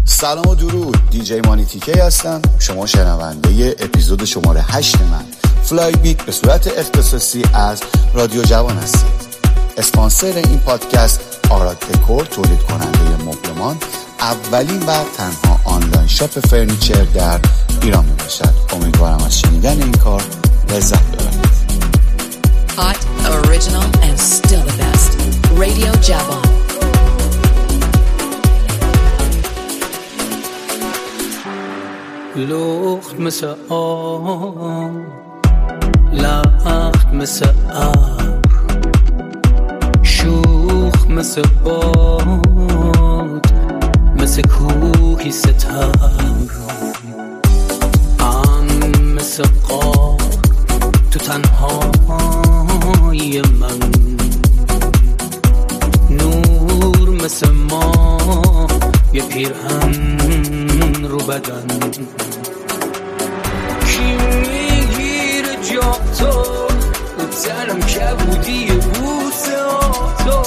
سلام و درود، دیجی مانی تیکی هستم. شما شنونده اپیزود شماره 8 من فلای بیت به صورت اختصاصی از رادیو جوان هستید. اسپانسر این پادکست آراد دکور، تولید کننده مبلمان، اولین و تنها آنلاین شاپ فرنیچر در ایران می باشد. امیدوارم از شنیدن این کار لذت ببرید. Hot, original and still the best. Radio Javon. لخت مثل آب، لخت مثل ابر، شوخ مثل باد، مثل کوهی ستر، مثل قار تو تنهایی من، نور مثل ما یه پیرهن رو بدن. کی میگیره جا تو تنم کبودی بوسه تو،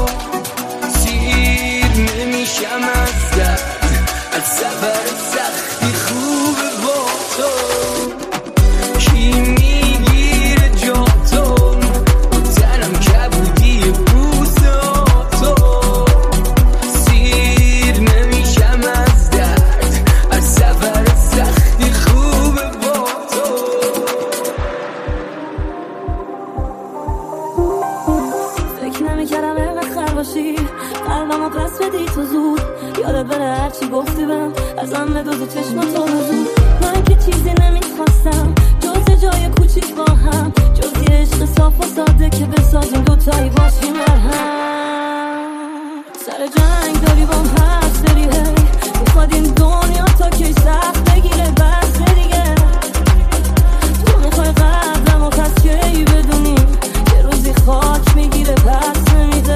سیر نمیشم از درد، از سفر سختی خوبه با تو. کی میگیره جا تو تنم کبودی بوسه تو، سیر نمیشم از درد، از سفر سختی خوبه با تو. فکر نمی‌کردم اینقدر خر باشی، قلبمو پس بدی تو زود، یادت بره هرچی گفتی بهم ازم بدوز چشماتو بزود. من که چیزی نمیخواستم جز جای کوچیک با هم، جز یه عشق صاف و ساده که بسازیم دوتایی باشیم مرهم. سر جنگ داری بام حرف داری، هی میخواد این دنیا تا کی سخت بگیره بس دیگه. تو میخوای قدرمو پس کی بدونی یه روزی خاک میگیره پس نمیده.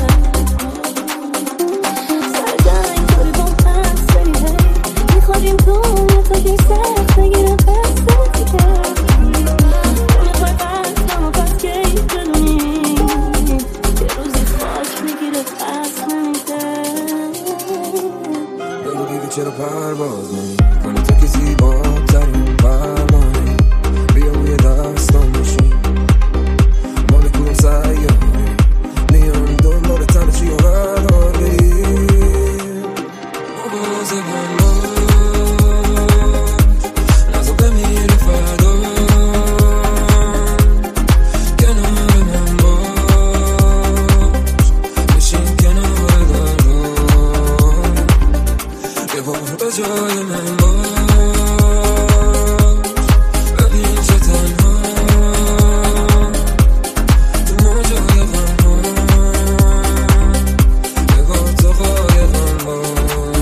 سر جنگ داری بام حرف داری، هی میخواد این دنیا تا کی سخت بگیره بس دیگه. تو میخوای قدرمو پس کی بدونی یه روزی خاک میگیره پس نمیده. بگو دیگه چرا پرواز نمی‌کنی تا که زیباترین پروانه، بیا روی دستام باشی، مال کدوم سیاره میان دنبال تن چی رو نداری. مبازه من نزا بمیره فردا، کنار من باش، بشین کنار درا، یه بار به جای من باش، ببین چه تنها تو موجای غم ها، یه بار تو قایقم باش.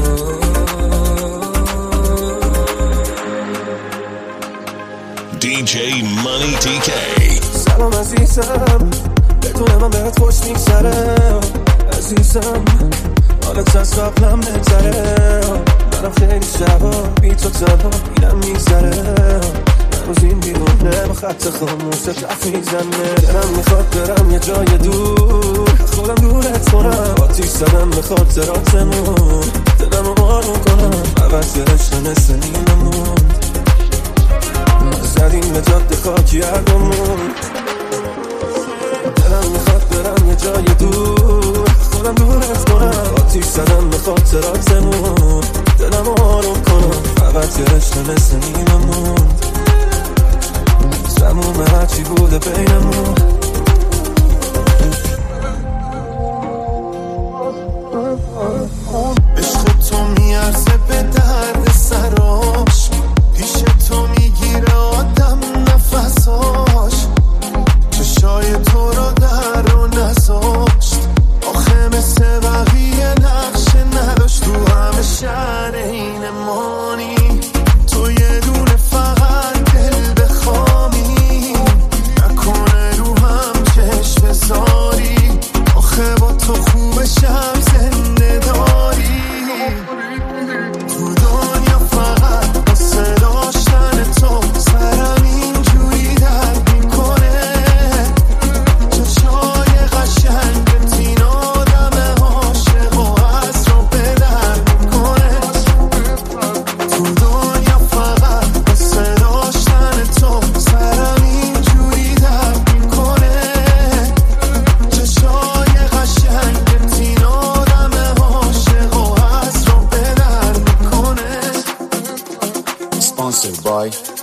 DJ Money TK. سلام عزیزم، بدون من بهت خوش میگذره عزیزم، حالت از قبلم بهتره. منم خیلی شبا بی تو تنها اینم میگذره، هنوز این بیرونه با خط خاموشه کف میزنه. دلم میخواد برم یه جای دور، خودم دورت کنم، آتیش زدم به خاطراتمون، دلم رو آروم کنم، عوض یه عشق مثل نیممون زدیم به جاده خاکی هرگمون. دلم میخواد برم یه جای دور، خودم دورت کنم، آتیش زدم به خاطراتمون، دلم آروم کنم، فقط یه عشق مثل نیممون، زموم هرچی بوده بینمون. عشق تو میارزه به درد سراش، پیش تو میگیره آدم نفساش، چشای تو رو در رو نذاشت، آخه مثل بقیه نقشه نداشت، تو همه شهر این مانی، تو یه دونه فقط دل بخوامی، نکنه رو هم چشم بذاری، آخه با تو خوبشم زنده دار.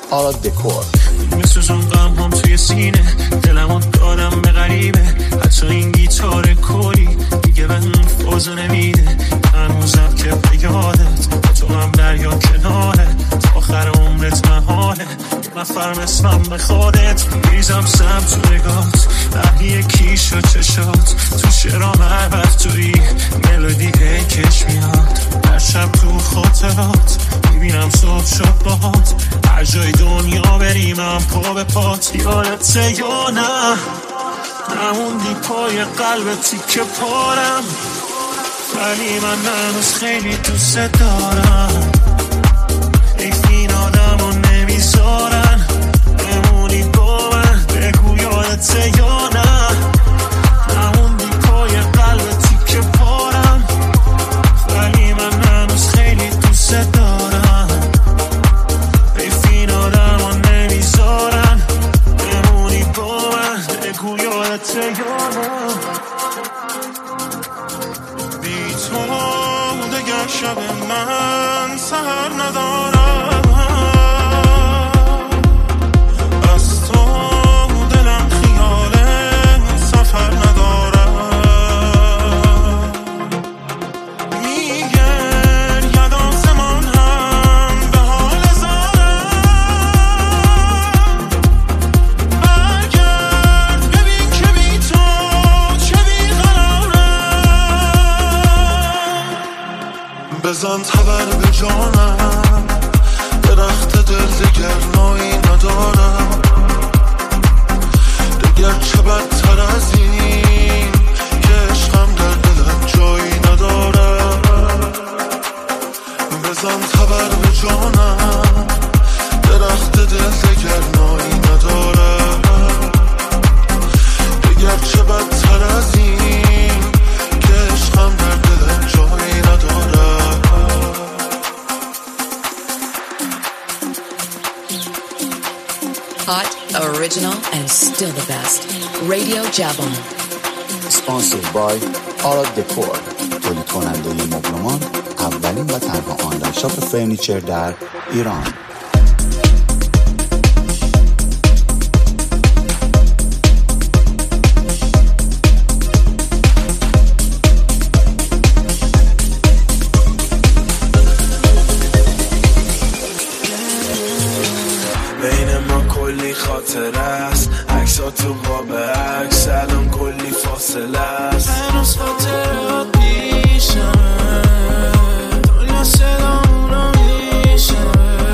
آراد دکور. میسوزم غم هم توی سینه، دلمو دادم به غریبه، حتی این گیتار کوری دیگه به فوزو نمیده. هنوزم که به یادت با تو هم دریا کناره، تا آخر عمرت محاله نفر اسمم به خودت. میریزم سم تو نگات، بقیه کی شد چشات، تو شرام هر وقت توی ملودی کش میاد. هر شب تو خاطرات میبینم صبح شد باهات، هر جای دنیا بریم هم پا به پات. یادته یا نه نموندی پای قلب تیکه پارم، ولی من هنوز خیلی دوست دارم. این آدمو نمیذارن بمونی با من، بگو یادته یا نه نموندی پای قلب تیکه پارم، ولی من هنوز خیلی دوست دارم. این آدمو نمیذارن بمونی با من، بگو یادته یا نه. بی تو دگر شب من سهر ندارم، از تو دلم خیال سفر ندارم. میگن ید آسمان هم به حال زارم، برگرد ببین که بی تو چه بیقرارم. بزن تبر به جانم، درخت دل دگر نایی ندارم. دگر چه بدتر از این که عشقم در دلم جایی ندارم. بزن تبر به جانم، درخت دل دگر نایی ندارم. دگر چه بدتر از این که عشقم در دلم جایی ندارم. Hot, original, and still the best. Radio Jabon. Sponsored by آراد دکور، تولید کننده مبلمان، اولین و تنها آنلاین شاپ فرنیچر در ایران. بین ما کلی خاطره است، عکس‌ها تو قاب عکس، الان کلی فاصله است. هنوز خاطرات پیشم، دنیا صدامون رو میشم.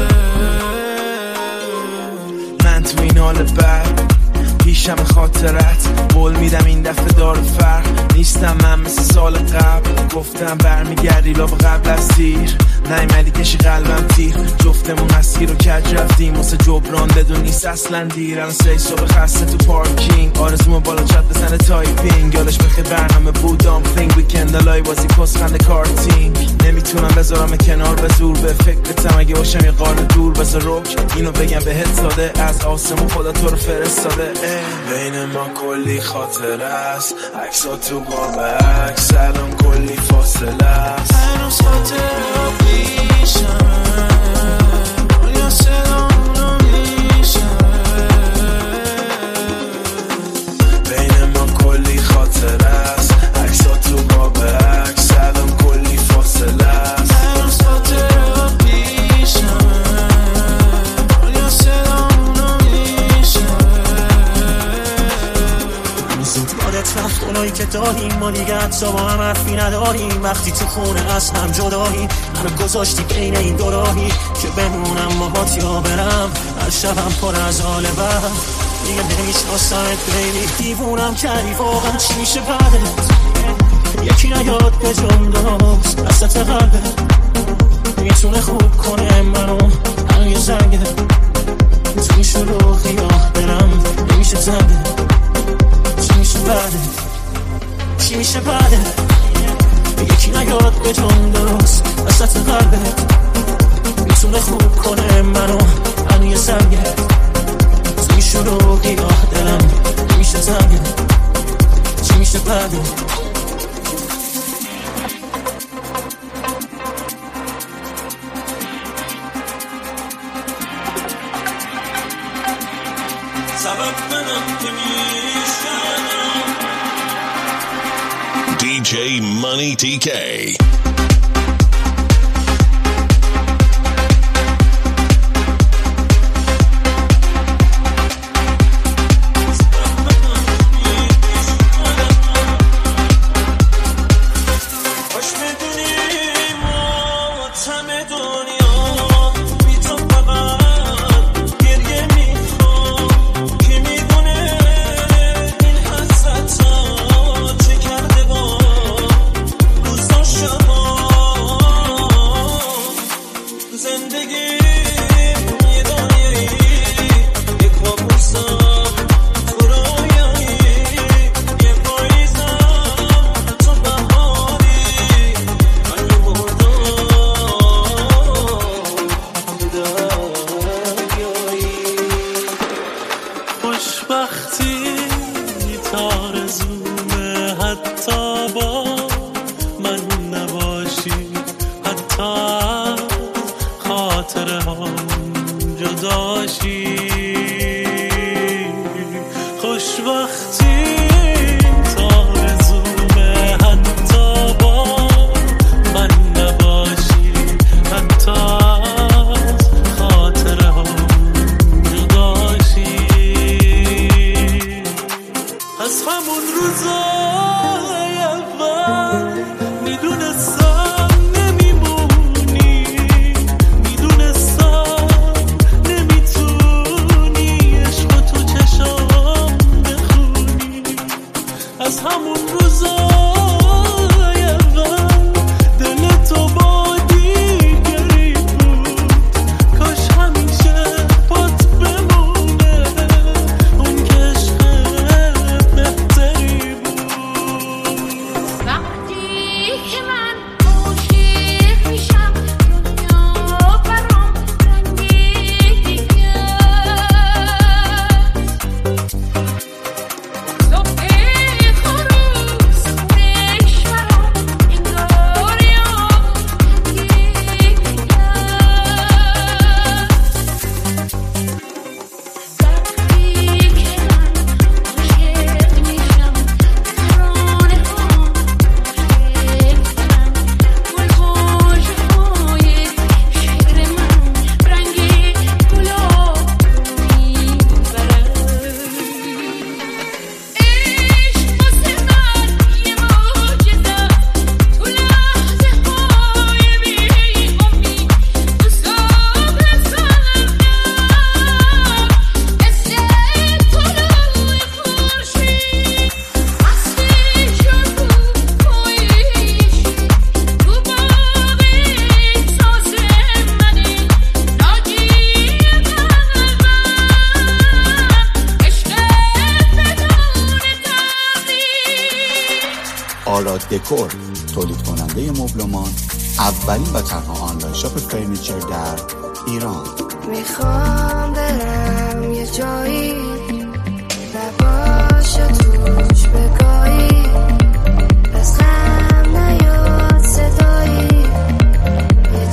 من تو این حال بد پیشم خاطرت، قول میدم این دفعه داره فرق نیستم من مثل سال قبل. گفتم برمیگردی لاب قبل از تیر، نیمدی کشی قلبم تیر. جفتمون مسیر رو کج رفتیم واسه جبران، بدون نیست اصلا دیر. الان 3 صبح خسته تو پارکینگ، آرزوم بالا چت بزنه تایپینگ. یادش بخیر برنامه بودم فینگ ویکندالای بازی پست خنده کارتینگ. نمیتونم بذارم کنار به زور، به فکرتم اگه باشم یه قار دور. بذار رک اینو بگم بهت ساده، از آسمون خدا تو رو فرستاده. بین ما کلی خاطره است، عکس‌ها تو قاب عکس، الان کلی فاصله است. هنوز خاطرات پیشم، دنیا صدامون رو میشم. بین ما کلی خاطره است، عکس‌ها تو قاب عکس، الان کلی فاصله است. هنوز خاطرات پیشم، دنیا صدامون رو میشم. زود یادت رفت اونایی که داریم، ما دیگه حتی با هم حرفی نداریم. وقتی تو خونه از هم جدایی، منو گذاشتی بین این دو راهی که بمونم باهات یا برم. هر شبم پر از حال بد، دیگه نمیشناسمت بیبی. دیوونم کردی واقعا، چی میشه بعدت؟ یکی نیاد به جمداز وسط قلبت، میتونه خوب کنه منو الان یه زنگه. تو میشه رو خیاه برم، نمیشه زنگه. چی میشه بعدت؟ چی میشه بعدت؟ یکی نیاد به جون درست وسط قلبت، میتونه خوب کنه منو الان یه زنگه. تو میشه رو خیاه دلم، نمیشه زنگه. چی میشه بعدت؟ DJ Money TK. دکور، تولید کننده مبلمان، اولین و تنها آنلاین شاپ فرنیچر در ایران. میخوام برم یه جایی نباشه توش بگاهی، از غم نیاد صدایی، یه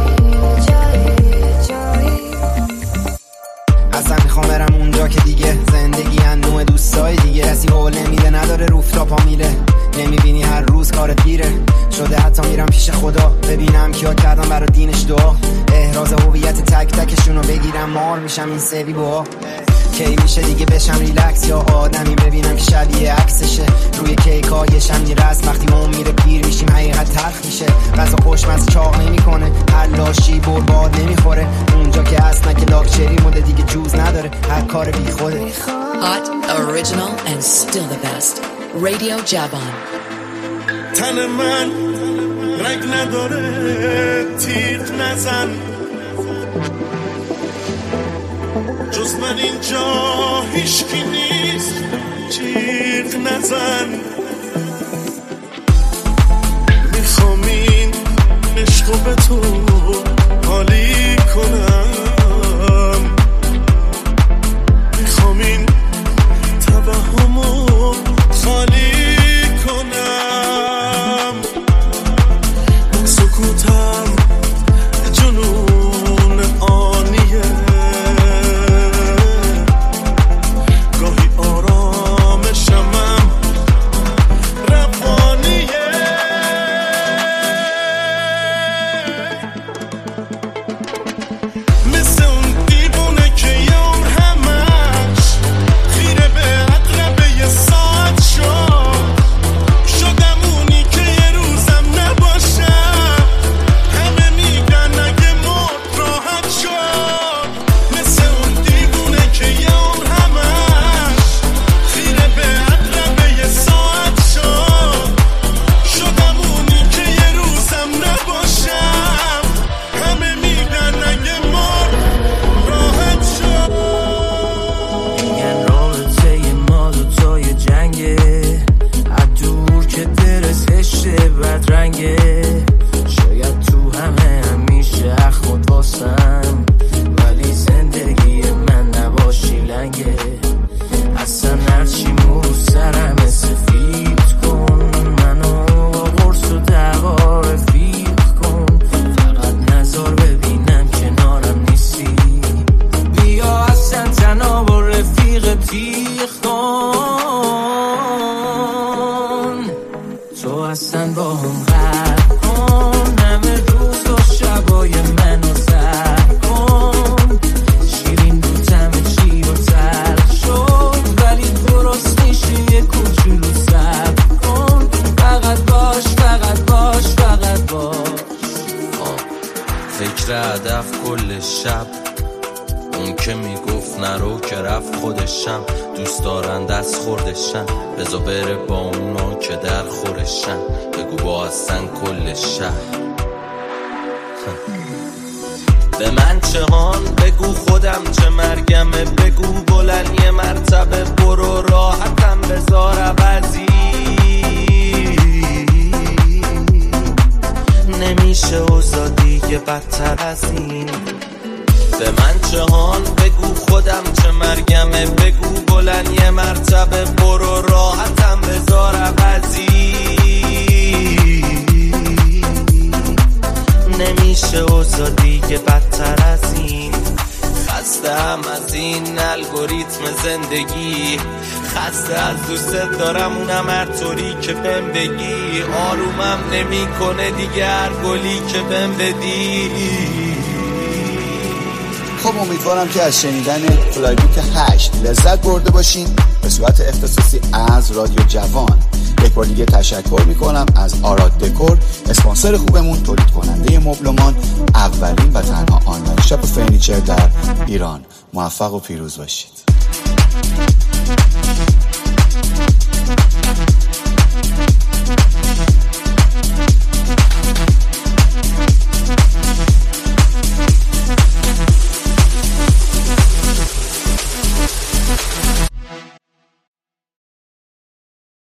جایی اصلا میخوام برم اونجا که دیگه زندگی نوع دوستای دیگه، کسی حول نمیده نداره روفتاپا میره، نمیبینی هر روز کارت گیره شده، حتی میرم پیش خدا ببینم کیا کردم برای دینش دعا، احراز هویت تک تکشونو بگیرم مار میشم این سری با کی میشه دیگه بشم ریلکس، یا آدمی ببینم که شبیه عکسشه روی کیکایشم میرسم، وقتی اون میره پیر میشیم حقیقت تلخ میشه، غذا خوشمزه چاق نمیکنه، هر لاشی برباد نمیخوره، اونجا که اصلا که لاکچری مده دیگه جوز نداره، هر کار بی خوده. Hot, original and still the best. Radio Javon. تن من رنگ نداره تیغ نزن، جز من اینجا هیچکی نیست جیغ نزن، میخوام این عشقو به تو حالی کنم، میخوام این توهمو خالی کنم، سکوتم جنون آنیه، گاهی آرامشمم روانیه، فکر هدف کل شب، اون که میگفت نرو که رفت خودشم، دوست دارن دست خوردشن، بزا بره با اونا که در خورشن، بگو با هستن کل شهر. به من چه هان بگو خودم چه مرگمه، بگو بلند یه مرتبه برو راحتم بذار عوضی، نمیشه اوضاع دیگه بدتر از این. به من چه هان بگو خودم چه مرگمه، بگو بلند یه مرتبه برو راحتم بذار عوضی، نمیشه اوضاع دیگه بدتر از این. خستم از این الگوریتم زندگی، خسته از دوست دارم اونم هر طوری که بهم بگی، آرومم نمی کنه دیگه هر گلی که بهم بدی. خب امیدوارم که از شنیدن فلای بیت 8 لذت برده باشین به صورت اختصاصی از رادیو جوان. یک بار دیگه تشکر میکنم از آراد دکور، اسپانسر خوبمون، تولید کننده مبلمان، اولین و تنها آنلاین شاپ فرنیچر در ایران. موفق و پیروز باشید.